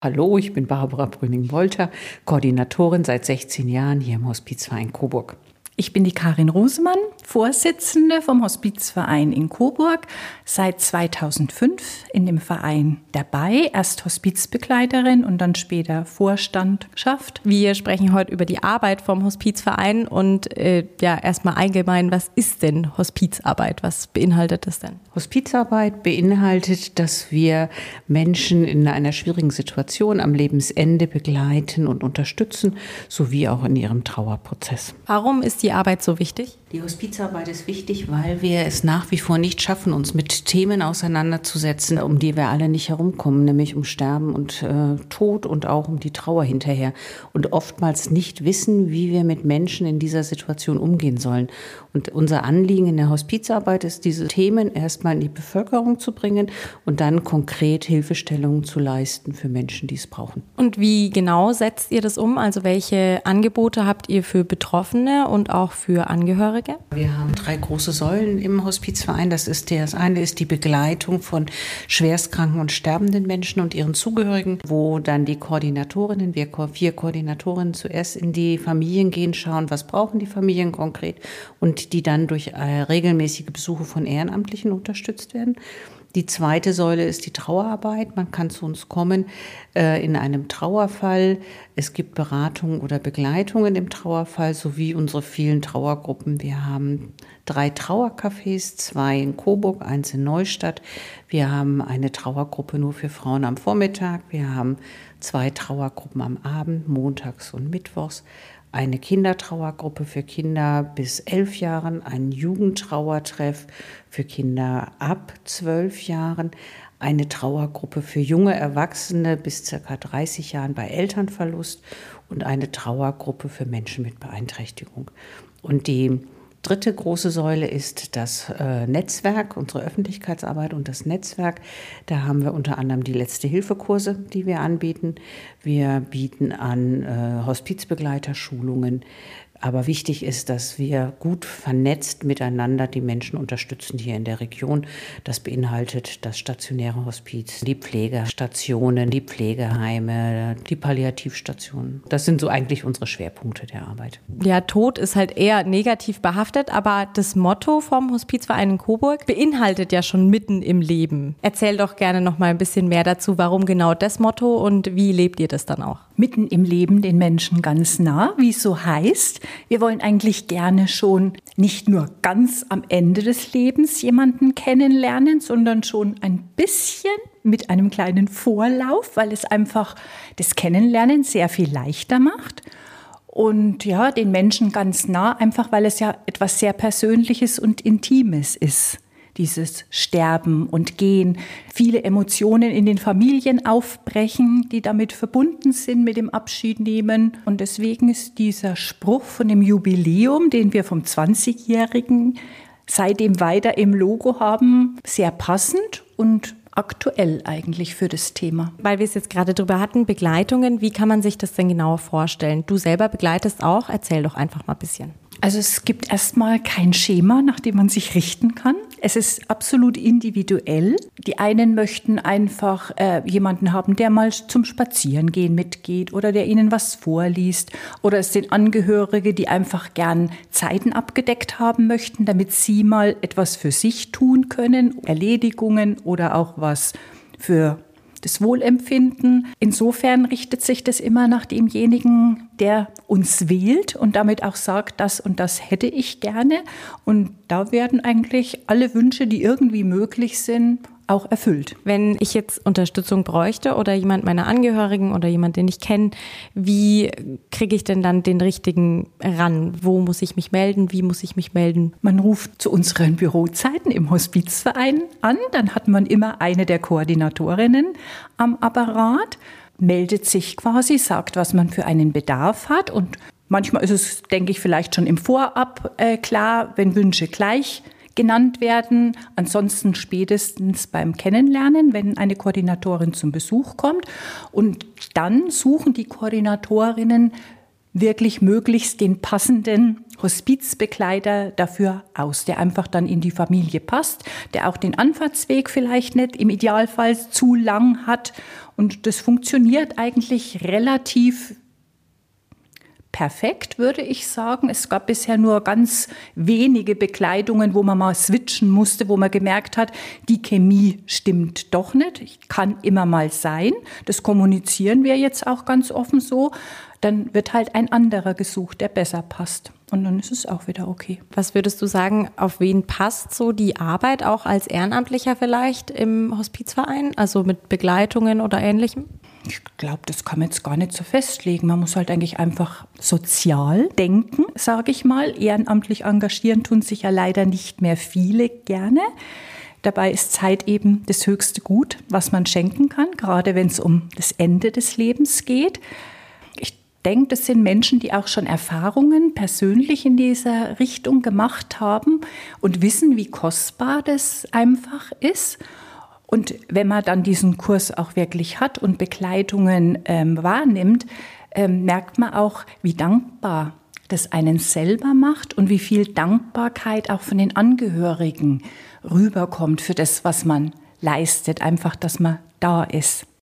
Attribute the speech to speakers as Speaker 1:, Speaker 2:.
Speaker 1: Hallo, ich bin Barbara Brüning-Wolter, Koordinatorin seit 16 Jahren hier im Hospizverein Coburg.
Speaker 2: Ich bin die Karin Rosemann, Vorsitzende vom Hospizverein in Coburg, seit 2005 in dem Verein dabei, erst Hospizbegleiterin und dann später Vorstandschaft.
Speaker 3: Wir sprechen heute über die Arbeit vom Hospizverein und erstmal allgemein, was ist denn Hospizarbeit? Was beinhaltet das denn?
Speaker 1: Hospizarbeit beinhaltet, dass wir Menschen in einer schwierigen Situation am Lebensende begleiten und unterstützen, sowie auch in ihrem Trauerprozess.
Speaker 3: Warum ist die Arbeit so wichtig?
Speaker 1: Die Hospizarbeit ist wichtig, weil wir es nach wie vor nicht schaffen, uns mit Themen auseinanderzusetzen, um die wir alle nicht herumkommen, nämlich um Sterben und Tod und auch um die Trauer hinterher. Und oftmals nicht wissen, wie wir mit Menschen in dieser Situation umgehen sollen. Und unser Anliegen in der Hospizarbeit ist, diese Themen erstmal in die Bevölkerung zu bringen und dann konkret Hilfestellungen zu leisten für Menschen, die es brauchen.
Speaker 3: Und wie genau setzt ihr das um? Also welche Angebote habt ihr für Betroffene und auch für Angehörige?
Speaker 1: Wir haben 3 große Säulen im Hospizverein. Das eine ist die Begleitung von schwerstkranken und sterbenden Menschen und ihren Zugehörigen, wo dann die Koordinatorinnen, wir 4 Koordinatorinnen zuerst in die Familien gehen, schauen, was brauchen die Familien konkret und die dann durch regelmäßige Besuche von Ehrenamtlichen unterstützt werden. Die zweite Säule ist die Trauerarbeit. Man kann zu uns kommen in einem Trauerfall. Es gibt Beratungen oder Begleitungen im Trauerfall sowie unsere vielen Trauergruppen. Wir haben 3 Trauercafés, 2 in Coburg, 1 in Neustadt. Wir haben eine Trauergruppe nur für Frauen am Vormittag. Wir haben 2 Trauergruppen am Abend, montags und mittwochs. Eine Kindertrauergruppe für Kinder bis 11 Jahren, einen Jugendtrauertreff für Kinder ab 12 Jahren, eine Trauergruppe für junge Erwachsene bis ca. 30 Jahren bei Elternverlust und eine Trauergruppe für Menschen mit Beeinträchtigung. Und die dritte große Säule ist das Netzwerk, unsere Öffentlichkeitsarbeit und das Netzwerk. Da haben wir unter anderem die Letzte-Hilfe-Kurse, die wir anbieten. Wir bieten an Hospizbegleiterschulungen. Aber wichtig ist, dass wir gut vernetzt miteinander die Menschen unterstützen hier in der Region. Das beinhaltet das stationäre Hospiz, die Pflegestationen, die Pflegeheime, die Palliativstationen. Das sind so eigentlich unsere Schwerpunkte der Arbeit.
Speaker 3: Ja, Tod ist halt eher negativ behaftet, aber das Motto vom Hospizverein in Coburg beinhaltet ja schon mitten im Leben. Erzähl doch gerne noch mal ein bisschen mehr dazu, warum genau das Motto und wie lebt ihr das dann auch?
Speaker 2: Mitten im Leben den Menschen ganz nah, wie es so heißt. Wir wollen eigentlich gerne schon nicht nur ganz am Ende des Lebens jemanden kennenlernen, sondern schon ein bisschen mit einem kleinen Vorlauf, weil es einfach das Kennenlernen sehr viel leichter macht. Und ja, den Menschen ganz nah, einfach weil es ja etwas sehr Persönliches und Intimes ist. Dieses Sterben und Gehen, viele Emotionen in den Familien aufbrechen, die damit verbunden sind mit dem Abschiednehmen. Und deswegen ist dieser Spruch von dem Jubiläum, den wir vom 20-Jährigen seitdem weiter im Logo haben, sehr passend und aktuell eigentlich für das Thema.
Speaker 3: Weil wir es jetzt gerade drüber hatten, Begleitungen, wie kann man sich das denn genauer vorstellen? Du selber begleitest auch, erzähl doch einfach mal ein bisschen.
Speaker 2: Also es gibt erstmal kein Schema, nach dem man sich richten kann. Es ist absolut individuell. Die einen möchten einfach jemanden haben, der mal zum Spazierengehen mitgeht oder der ihnen was vorliest. Oder es sind Angehörige, die einfach gern Zeiten abgedeckt haben möchten, damit sie mal etwas für sich tun können. Erledigungen oder auch was für das Wohlempfinden. Insofern richtet sich das immer nach demjenigen, der uns wählt und damit auch sagt, das und das hätte ich gerne. Und da werden eigentlich alle Wünsche, die irgendwie möglich sind, auch erfüllt.
Speaker 3: Wenn ich jetzt Unterstützung bräuchte oder jemand meiner Angehörigen oder jemand, den ich kenne, wie kriege ich denn dann den richtigen ran? Wo muss ich mich melden? Wie muss ich mich melden?
Speaker 2: Man ruft zu unseren Bürozeiten im Hospizverein an. Dann hat man immer eine der Koordinatorinnen am Apparat, meldet sich quasi, sagt, was man für einen Bedarf hat. Und manchmal ist es, denke ich, vielleicht schon im Vorab klar, wenn Wünsche gleich genannt werden, ansonsten spätestens beim Kennenlernen, wenn eine Koordinatorin zum Besuch kommt. Und dann suchen die Koordinatorinnen wirklich möglichst den passenden Hospizbegleiter dafür aus, der einfach dann in die Familie passt, der auch den Anfahrtsweg vielleicht nicht im Idealfall zu lang hat. Und das funktioniert eigentlich relativ perfekt, würde ich sagen. Es gab bisher nur ganz wenige Begleitungen, wo man mal switchen musste, wo man gemerkt hat, die Chemie stimmt doch nicht. Kann immer mal sein. Das kommunizieren wir jetzt auch ganz offen so. Dann wird halt ein anderer gesucht, der besser passt. Und dann ist es auch wieder okay.
Speaker 3: Was würdest du sagen, auf wen passt so die Arbeit auch als Ehrenamtlicher vielleicht im Hospizverein? Also mit Begleitungen oder Ähnlichem?
Speaker 2: Ich glaube, das kann man jetzt gar nicht so festlegen. Man muss halt eigentlich einfach sozial denken, sage ich mal. Ehrenamtlich engagieren tun sich ja leider nicht mehr viele gerne. Dabei ist Zeit eben das höchste Gut, was man schenken kann, gerade wenn es um das Ende des Lebens geht. Ich denke, das sind Menschen, die auch schon Erfahrungen persönlich in dieser Richtung gemacht haben und wissen, wie kostbar das einfach ist. Und wenn man dann diesen Kurs auch wirklich hat und Begleitungen wahrnimmt, merkt man auch, wie dankbar das einen selber macht und wie viel Dankbarkeit auch von den Angehörigen rüberkommt für das, was man leistet. Einfach, dass man da ist.